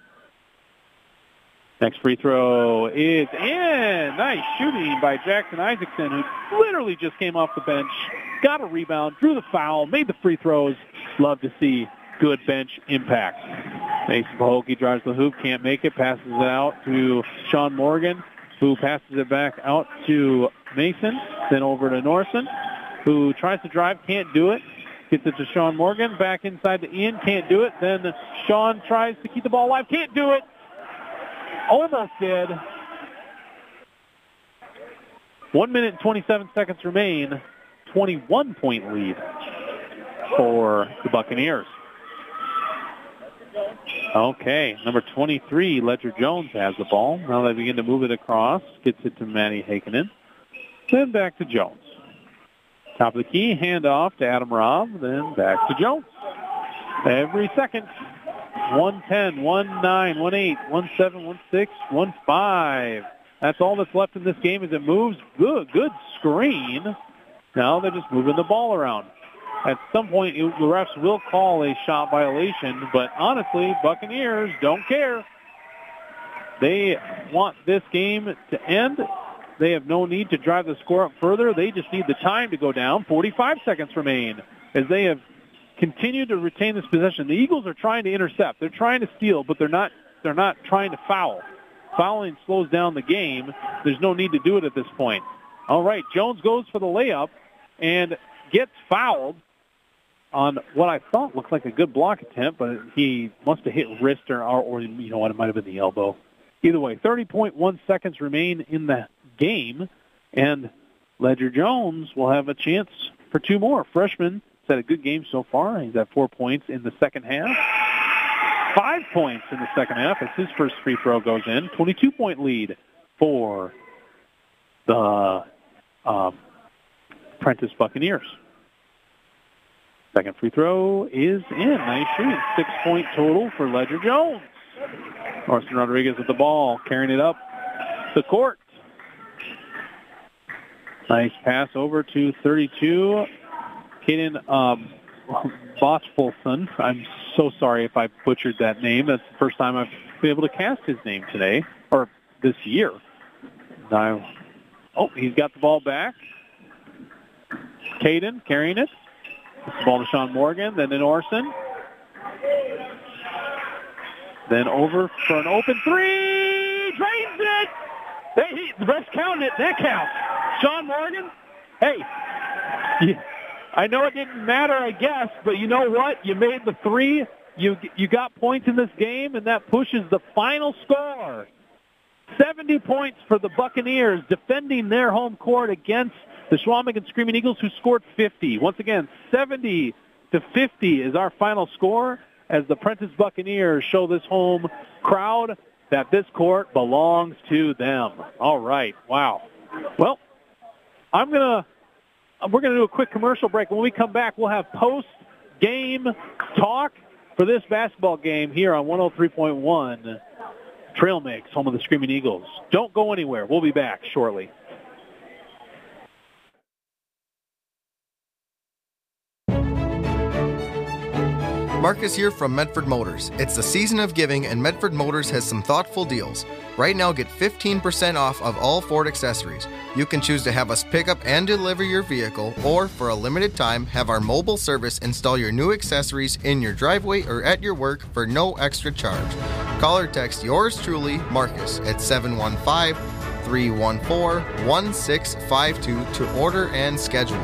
Next free throw is in. Nice shooting by Jackson Isaacson, who literally just came off the bench, got a rebound, drew the foul, made the free throws. Love to see good bench impact. Mason Pahokee drives the hoop, can't make it, passes it out to Sean Morgan, who passes it back out to Mason, then over to Norson, who tries to drive, can't do it. Gets it to Sean Morgan, back inside to Ian, can't do it. Then Sean tries to keep the ball alive, can't do it. Almost did. 1 minute and 27 seconds remain. 21-point lead for the Buccaneers. Okay, number 23, Ledger Jones has the ball. Now they begin to move it across. Gets it to Manny Heikkinen. Then back to Jones. Top of the key, handoff to Adam Robb. Then back to Jones. Every second. 110, 19, 18, 17, 16, 15. That's all that's left in this game as it moves. Good screen. Now they're just moving the ball around. At some point, the refs will call a shot violation, but honestly, Buccaneers don't care. They want this game to end. They have no need to drive the score up further. They just need the time to go down. 45 seconds remain as they have continued to retain this possession. The Eagles are trying to intercept. They're trying to steal, but they're not trying to foul. Fouling slows down the game. There's no need to do it at this point. All right, Jones goes for the layup and gets fouled on what I thought looked like a good block attempt, but he must have hit wrist or you know what, it might have been the elbow. Either way, 30.1 seconds remain in the game, and Ledger Jones will have a chance for 2 more. Freshman has had a good game so far. He's had 4 points in the second half. 5 points in the second half as his first free throw goes in. 22-point lead for the Prentice Buccaneers. Second free throw is in. Nice shooting. 6-point total for Ledger Jones. Norton Rodriguez with the ball, carrying it up the court. Nice pass over to 32. Kaden Bosfolson. I'm so sorry if I butchered that name. That's the first time I've been able to cast his name today, or this year. Now, he's got the ball back. Caden carrying it. Gets the ball to Sean Morgan, then to Orson. Then over for an open three. Drains it. The refs counted it. That counts. Sean Morgan, hey, I know it didn't matter, I guess, but you know what? You made the three. You got points in this game, and that pushes the final score. 70 points for the Buccaneers defending their home court against the Schwalmingen Screaming Eagles, who scored 50. Once again, 70-50 is our final score as the Prentice Buccaneers show this home crowd that this court belongs to them. All right. Wow. Well, we're gonna do a quick commercial break. When we come back, we'll have post-game talk for this basketball game here on 103.1 Trail Mix, home of the Screaming Eagles. Don't go anywhere. We'll be back shortly. Marcus here from Medford Motors. It's the season of giving, and Medford Motors has some thoughtful deals. Right now, get 15% off of all Ford accessories. You can choose to have us pick up and deliver your vehicle, or for a limited time, have our mobile service install your new accessories in your driveway or at your work for no extra charge. Call or text yours truly, Marcus, at 715-314-1652 to order and schedule.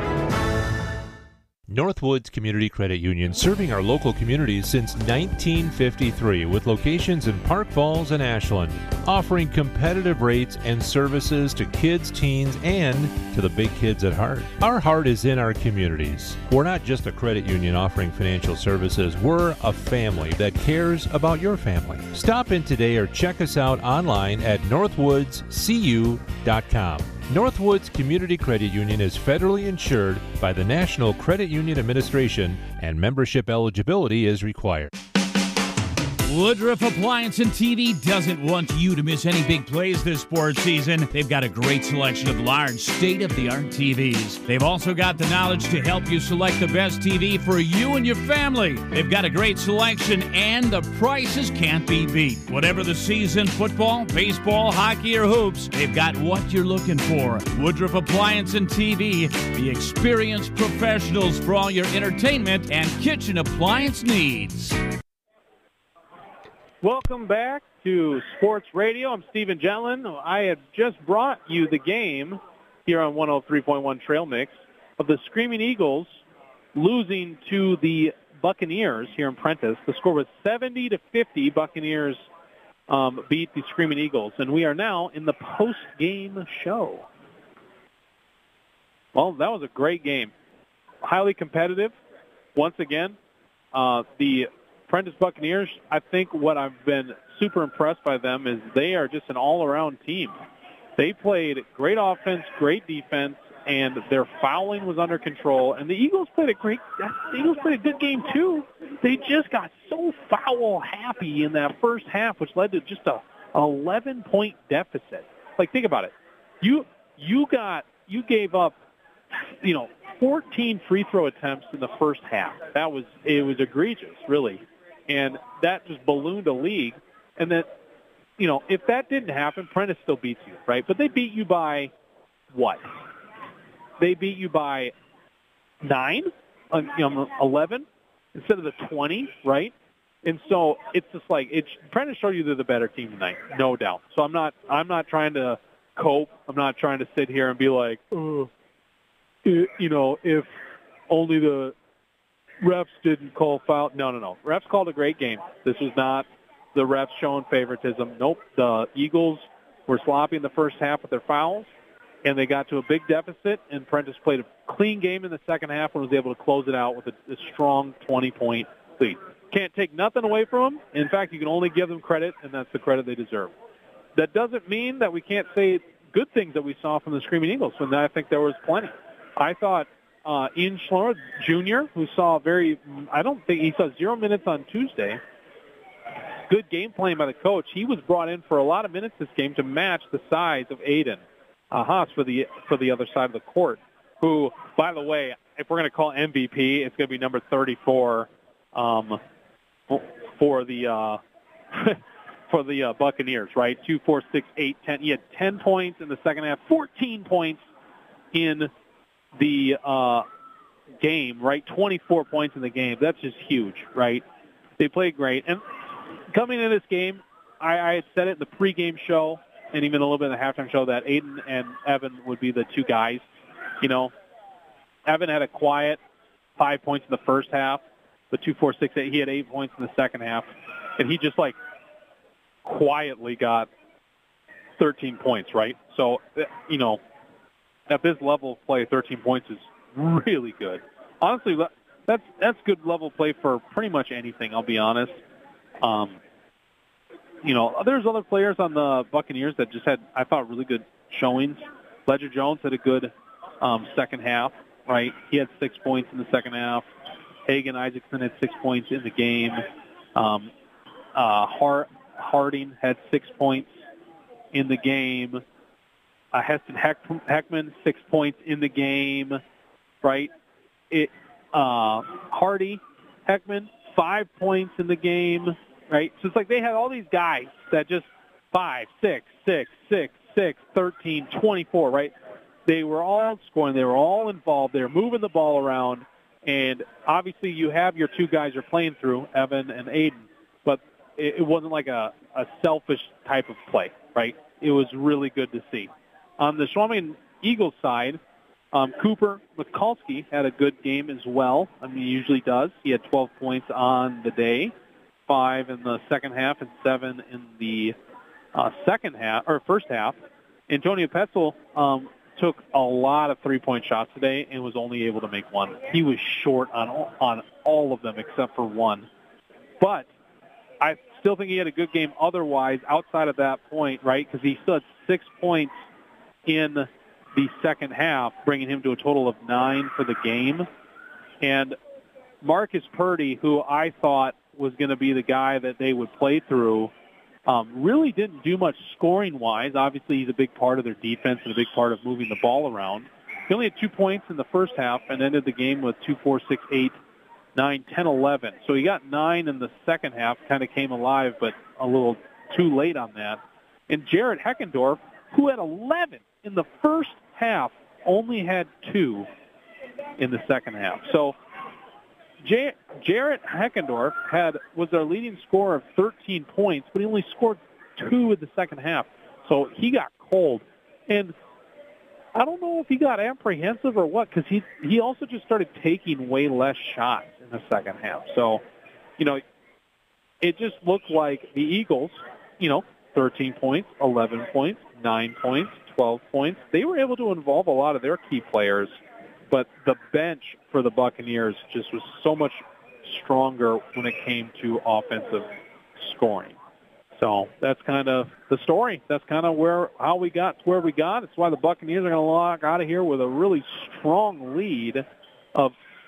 Northwoods Community Credit Union, serving our local communities since 1953 with locations in Park Falls and Ashland, offering competitive rates and services to kids, teens, and to the big kids at heart. Our heart is in our communities. We're not just a credit union offering financial services. We're a family that cares about your family. Stop in today or check us out online at northwoodscu.com. Northwoods Community Credit Union is federally insured by the National Credit Union Administration, and membership eligibility is required. Woodruff Appliance and TV doesn't want you to miss any big plays this sports season. They've got a great selection of large, state-of-the-art TVs. They've also got the knowledge to help you select the best TV for you and your family. They've got a great selection, and the prices can't be beat. Whatever the season, football, baseball, hockey, or hoops, they've got what you're looking for. Woodruff Appliance and TV, the experienced professionals for all your entertainment and kitchen appliance needs. Welcome back to Sports Radio. I'm Stephen Jetlin. I have just brought you the game here on 103.1 Trail Mix of the Screaming Eagles losing to the Buccaneers here in Prentice. The score was 70-50. Buccaneers beat the Screaming Eagles, and we are now in the post-game show. Well, that was a great game. Highly competitive. Once again, the Prentice Buccaneers, I think what I've been super impressed by them is they are just an all-around team. They played great offense, great defense, and their fouling was under control. And the Eagles played a good game too. They just got so foul happy in that first half, which led to just an 11-point deficit. Like, think about it. You gave up, 14 free throw attempts in the first half. It was egregious, really. And that just ballooned a league. And that, if that didn't happen, Prentice still beats you, right? But they beat you by what? They beat you by 9, 11 instead of the 20, right? And so it's just like Prentice showed you they're the better team tonight, no doubt. So I'm not trying to cope. I'm not trying to sit here and be like, if only the refs didn't call foul. No. Refs called a great game. This was not the refs showing favoritism. Nope. The Eagles were sloppy in the first half with their fouls, and they got to a big deficit, and Prentice played a clean game in the second half and was able to close it out with a strong 20-point lead. Can't take nothing away from them. In fact, you can only give them credit, and that's the credit they deserve. That doesn't mean that we can't say good things that we saw from the Screaming Eagles, and I think there was plenty. I thought Ian Schloner, Jr., who saw I don't think he saw 0 minutes on Tuesday. Good game plan by the coach. He was brought in for a lot of minutes this game to match the size of Aiden Haas for the other side of the court, who, by the way, if we're going to call MVP, it's going to be number 34 for the Buccaneers, right? 2, 4, 6, 8, 10. He had 10 points in the second half, 14 points in the game, right? 24 points in the game. That's just huge, right? They played great. And coming into this game, I had said it in the pregame show and even a little bit in the halftime show that Aiden and Evan would be the two guys. Evan had a quiet 5 points in the first half, the 2, 4, 6, 8. He had 8 points in the second half, and he just quietly got 13 points, right? So, at this level of play, 13 points is really good. Honestly, that's good level of play for pretty much anything, I'll be honest. There's other players on the Buccaneers that just had, I thought, really good showings. Ledger Jones had a good second half, right? He had 6 points in the second half. Hagen Isaacson had 6 points in the game. Harding had 6 points in the game. Heston Heckman, 6 points in the game, right? Hardy, Heckman, 5 points in the game, right? So it's like they had all these guys that just 5, 6, 6, 6, 6, 13, 24, right? They were all scoring. They were all involved. They were moving the ball around. And obviously you have your two guys you're playing through, Evan and Aiden, but it wasn't like a selfish type of play, right? It was really good to see. On the Shawinigan Eagles side, Cooper Mikulski had a good game as well. I mean, he usually does. He had 12 points on the day, 5 in the second half and 7 in the first half. Antonio Petzel took a lot of three-point shots today and was only able to make one. He was short on all of them except for one. But I still think he had a good game otherwise outside of that point, right? Because he still had 6 points in the second half, bringing him to a total of 9 for the game. And Marcus Purdy, who I thought was going to be the guy that they would play through, really didn't do much scoring-wise. Obviously, he's a big part of their defense and a big part of moving the ball around. He only had 2 points in the first half and ended the game with 2, 4, 6, 8, 9, 10, 11. So he got 9 in the second half, kind of came alive, but a little too late on that. And Jarrett Heckendorf, who had 11 in the first half, only had 2 in the second half. So Jarrett Heckendorf was their leading scorer of 13 points, but he only scored 2 in the second half. So he got cold. And I don't know if he got apprehensive or what, because he also just started taking way less shots in the second half. So, it just looked like the Eagles, 13 points, 11 points, 9 points, 12 points. They were able to involve a lot of their key players, but the bench for the Buccaneers just was so much stronger when it came to offensive scoring. So that's kind of the story. That's kind of how we got to where we got. It's why the Buccaneers are going to walk out of here with a really strong lead of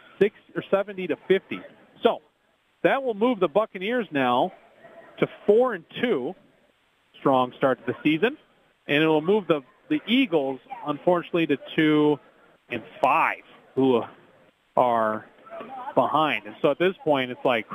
70-50. So that will move the Buccaneers now to 4-2. Strong start to the season. And it will move the Eagles, unfortunately, to 2-5, who are behind. And so at this point, it's like,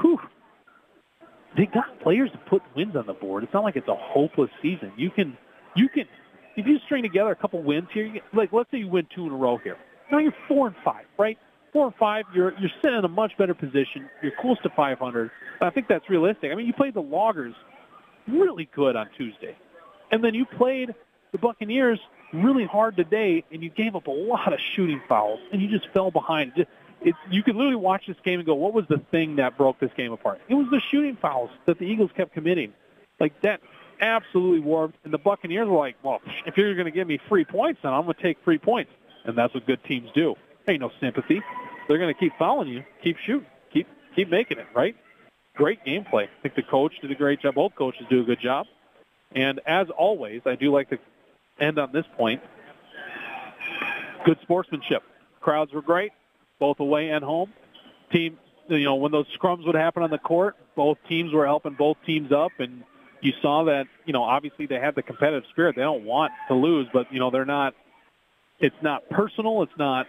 they got players to put wins on the board. It's not like it's a hopeless season. You can, if you string together a couple wins here, let's say you win 2 in a row here. Now you're 4-5, right? 4-5, you're sitting in a much better position. You're close to 500. I think that's realistic. I mean, you played the Loggers really good on Tuesday. And then you played the Buccaneers really hard today, and you gave up a lot of shooting fouls, and you just fell behind. You could literally watch this game and go, what was the thing that broke this game apart? It was the shooting fouls that the Eagles kept committing. That absolutely warped. And the Buccaneers were like, well, if you're going to give me free points, then I'm going to take 3 points. And that's what good teams do. Ain't no sympathy. They're going to keep fouling you, keep shooting, keep making it, right? Great gameplay. I think the coach did a great job. Both coaches do a good job. And as always, I do like to end on this point. Good sportsmanship. Crowds were great, both away and home. Team, when those scrums would happen on the court, both teams were helping both teams up, and you saw that, obviously they have the competitive spirit. They don't want to lose, but, they're not, it's not personal. It's not,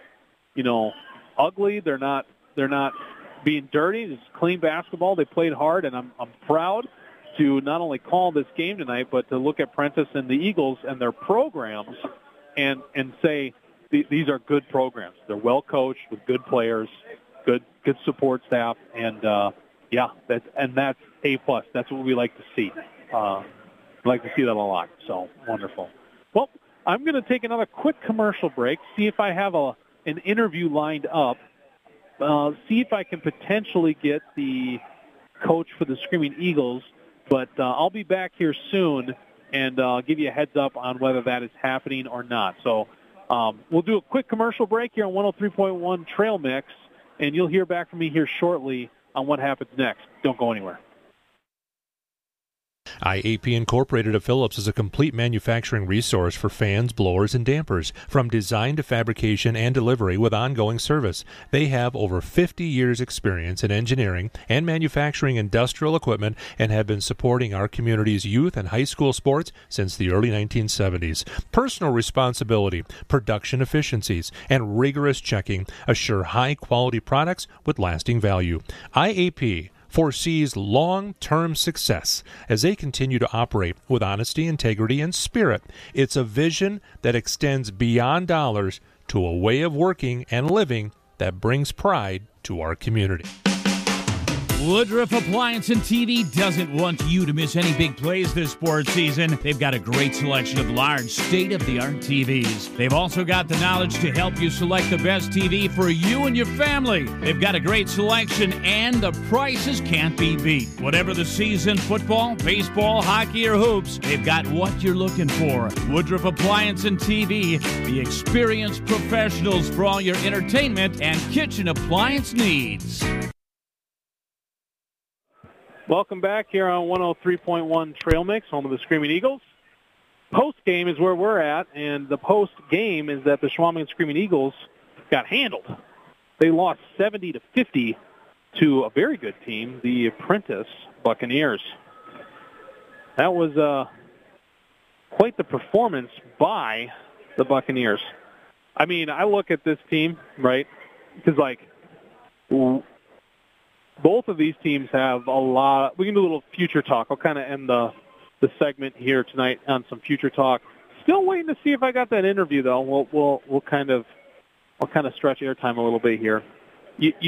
ugly. They're not being dirty. It's clean basketball. They played hard, and I'm proud to not only call this game tonight, but to look at Prentice and the Eagles and their programs and say these are good programs. They're well coached with good players, good support staff, and that's A+. That's what we like to see. We like to see that a lot. So wonderful. Well, I'm going to take another quick commercial break, see if I have an interview lined up, see if I can potentially get the coach for the Screaming Eagles. But I'll be back here soon, and I'll give you a heads up on whether that is happening or not. So we'll do a quick commercial break here on 103.1 Trail Mix, and you'll hear back from me here shortly on what happens next. Don't go anywhere. IAP Incorporated of Phillips is a complete manufacturing resource for fans, blowers, and dampers, from design to fabrication and delivery with ongoing service. They have over 50 years' experience in engineering and manufacturing industrial equipment and have been supporting our community's youth and high school sports since the early 1970s. Personal responsibility, production efficiencies, and rigorous checking assure high-quality products with lasting value. IAP, foresees long-term success as they continue to operate with honesty, integrity, and spirit. It's a vision that extends beyond dollars to a way of working and living that brings pride to our community. Woodruff Appliance and TV doesn't want you to miss any big plays this sports season. They've got a great selection of large, state-of-the-art TVs. They've also got the knowledge to help you select the best TV for you and your family. They've got a great selection, and the prices can't be beat. Whatever the season, football, baseball, hockey, or hoops, they've got what you're looking for. Woodruff Appliance and TV, the experienced professionals for all your entertainment and kitchen appliance needs. Welcome back here on 103.1 Trail Mix, home of the Screaming Eagles. Post-game is where we're at, and the post-game is that the Schwalming Screaming Eagles got handled. They lost 70-50 to a very good team, the Apprentice Buccaneers. That was quite the performance by the Buccaneers. I mean, I look at this team, right, because, both of these teams have a lot. We can do a little future talk. I'll kind of end the segment here tonight on some future talk. Still waiting to see if I got that interview though. We'll kind of stretch airtime a little bit here. You